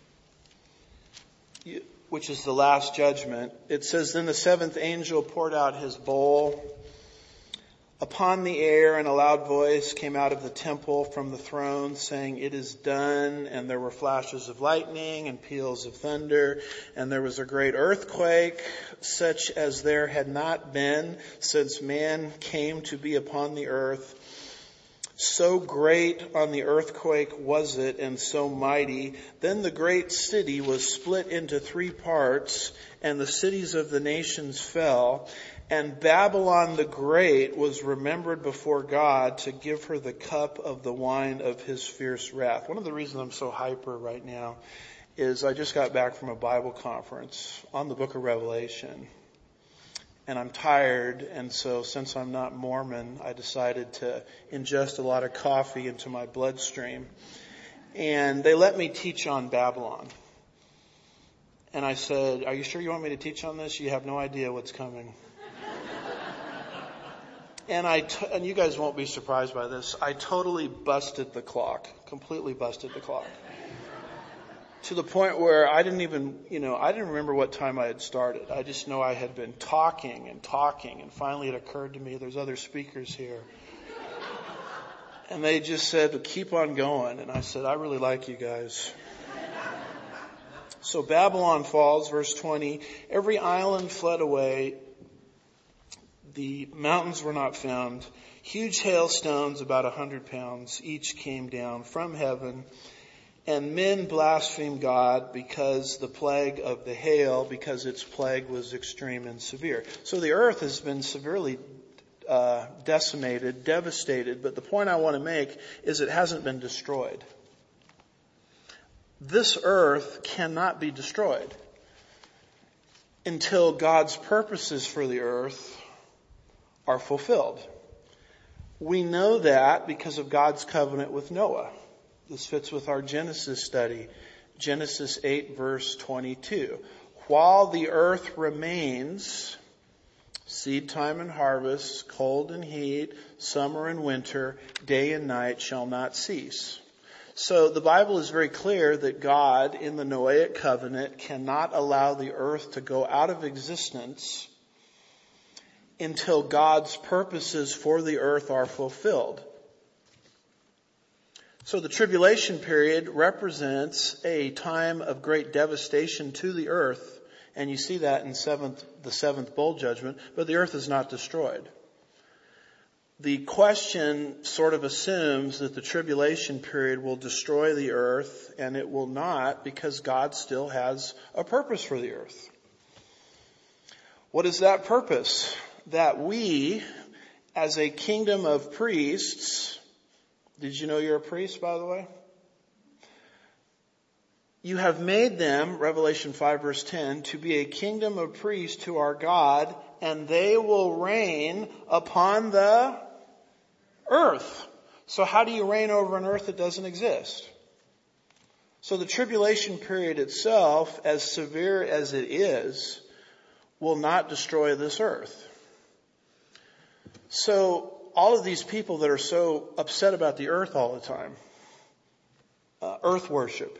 which is the last judgment, it says, "Then the seventh angel poured out his bowl upon the air, and a loud voice came out of the temple from the throne, saying, 'It is done.' And there were flashes of lightning and peals of thunder, and there was a great earthquake, such as there had not been since man came to be upon the earth. So great on the earthquake was it, and so mighty. Then the great city was split into three parts, and the cities of the nations fell. And Babylon the Great was remembered before God to give her the cup of the wine of his fierce wrath." One of the reasons I'm so hyper right now is I just got back from a Bible conference on the book of Revelation. And I'm tired, and so since I'm not Mormon, I decided to ingest a lot of coffee into my bloodstream. And they let me teach on Babylon. And I said, "Are you sure you want me to teach on this? You have no idea what's coming." And I, t- and you guys won't be surprised by this, I totally busted the clock, completely busted the clock. To the point where I didn't even, you know, I didn't remember what time I had started. I just know I had been talking and talking, and finally it occurred to me there's other speakers here. And they just said, "Keep on going." And I said, "I really like you guys." So Babylon falls, verse twenty, "Every island fled away. The mountains were not found. Huge hailstones, about a hundred pounds, each came down from heaven. And men blasphemed God because the plague of the hail, because its plague was extreme and severe." So the earth has been severely uh, decimated, devastated. But the point I want to make is it hasn't been destroyed. This earth cannot be destroyed until God's purposes for the earth are fulfilled. We know that because of God's covenant with Noah. This fits with our Genesis study. Genesis eight verse twenty-two. "While the earth remains, seed time and harvest, cold and heat, summer and winter, day and night shall not cease." So the Bible is very clear that God in the Noahic covenant cannot allow the earth to go out of existence until God's purposes for the earth are fulfilled. So the tribulation period represents a time of great devastation to the earth, and you see that in seventh, the seventh bowl judgment, but the earth is not destroyed. The question sort of assumes that the tribulation period will destroy the earth, and it will not, because God still has a purpose for the earth. What is that purpose? That we, as a kingdom of priests, did you know you're a priest, by the way? You have made them, Revelation five verse ten, to be a kingdom of priests to our God, and they will reign upon the earth. So how do you reign over an earth that doesn't exist? So the tribulation period itself, as severe as it is, will not destroy this earth. So all of these people that are so upset about the earth all the time, uh, earth worship,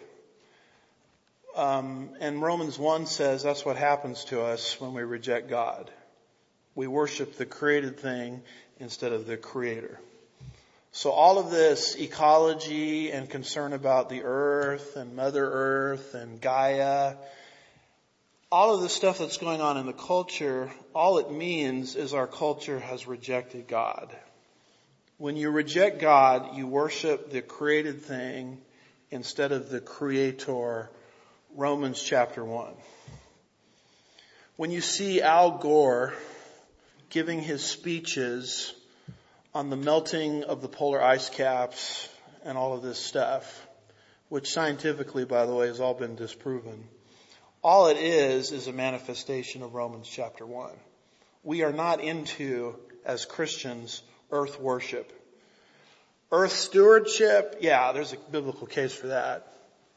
um, and Romans one says that's what happens to us when we reject God. We worship the created thing instead of the creator. So all of this ecology and concern about the earth and Mother Earth and Gaia, all of the stuff that's going on in the culture, all it means is our culture has rejected God. When you reject God, you worship the created thing instead of the creator. Romans chapter one. When you see Al Gore giving his speeches on the melting of the polar ice caps and all of this stuff, which scientifically, by the way, has all been disproven, all it is is a manifestation of Romans chapter one. We are not into, as Christians, earth worship. Earth stewardship, yeah, there's a biblical case for that.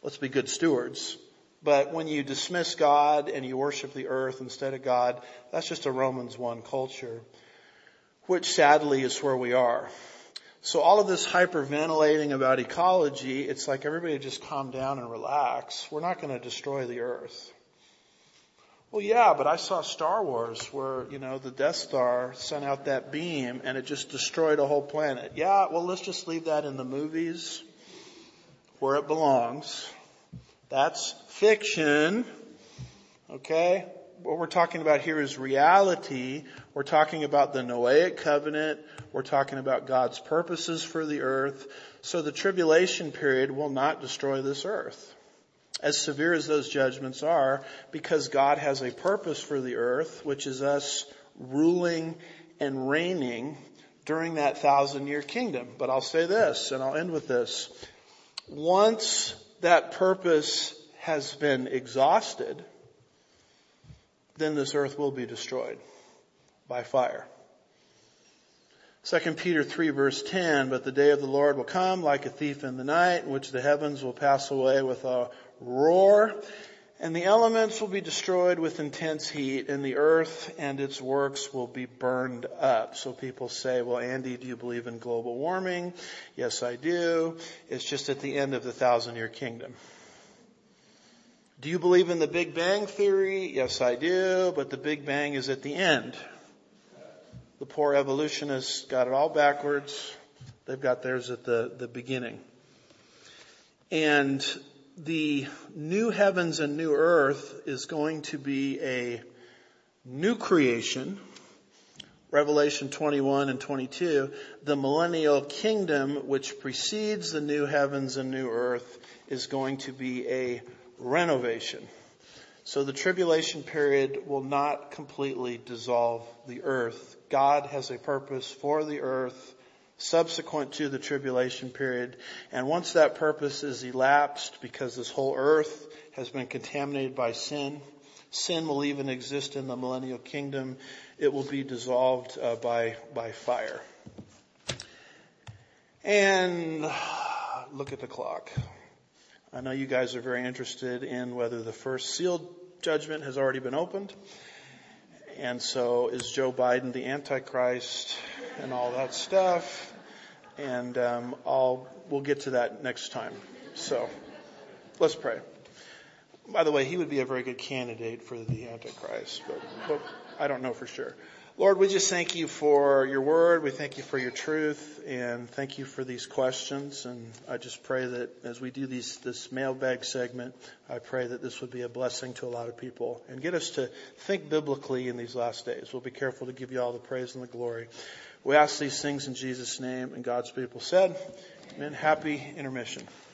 let's be good stewards. But when you dismiss God and you worship the earth instead of God, that's just a Romans one culture, which sadly is where we are. So all of this hyperventilating about ecology, it's like everybody just calm down and relax. We're not going to destroy the earth. Well, yeah, but I saw Star Wars where, you know, the Death Star sent out that beam and it just destroyed a whole planet. Yeah, well, let's just leave that in the movies where it belongs. That's fiction. Okay? What we're talking about here is reality. We're talking about the Noahic covenant. We're talking about God's purposes for the earth. So the tribulation period will not destroy this earth, as severe as those judgments are, because God has a purpose for the earth, which is us ruling and reigning during that thousand year kingdom. But I'll say this, and I'll end with this. Once that purpose has been exhausted, then this earth will be destroyed by fire. Second Peter three verse ten, but the day of the Lord will come like a thief in the night, in which the heavens will pass away with a roar, and the elements will be destroyed with intense heat, and the earth and its works will be burned up. So people say, well, Andy, do you believe in global warming? Yes, I do. It's just at the end of the thousand year kingdom. Do you believe in the Big Bang Theory? Yes, I do, but the Big Bang is at the end. The poor evolutionists got it all backwards. They've got theirs at the, the beginning. And the new heavens and new earth is going to be a new creation. Revelation twenty-one and twenty-two. The millennial kingdom, which precedes the new heavens and new earth, is going to be a renovation. So the tribulation period will not completely dissolve the earth. God has a purpose for the earth subsequent to the tribulation period. And once that purpose is elapsed, because this whole earth has been contaminated by sin, sin will even exist in the millennial kingdom. It will be dissolved uh, by, by fire. And look at the clock. I know you guys are very interested in whether the first sealed judgment has already been opened. And so is Joe Biden the Antichrist and all that stuff. And um, I'll we'll get to that next time. So let's pray. By the way, he would be a very good candidate for the Antichrist, but, but I don't know for sure. Lord, we just thank you for your word. We thank you for your truth, and thank you for these questions. And I just pray that as we do these, this mailbag segment, I pray that this would be a blessing to a lot of people and get us to think biblically in these last days. We'll be careful to give you all the praise and the glory. We ask these things in Jesus' name, and God's people said, amen. Happy intermission.